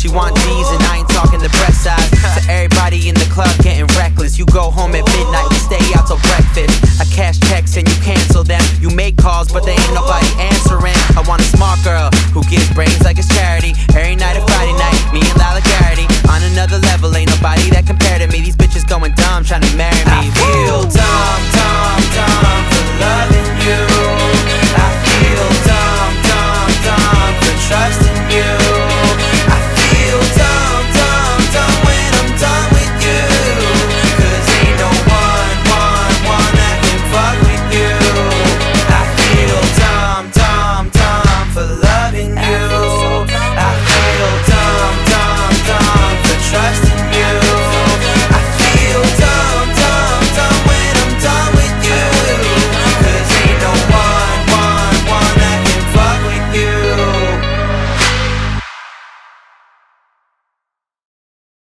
She want D's and I ain't talking the breast size. To everybody in the club getting reckless. You go home at midnight, we stay out till breakfast. I cash checks and you cancel them. You make calls but there ain't nobody answering. I want a smart girl who gives brains like it's charity. Every night and Friday night, me and Lala Garrity. On another level, ain't nobody that compare to me. These bitches going dumb trying to marry me.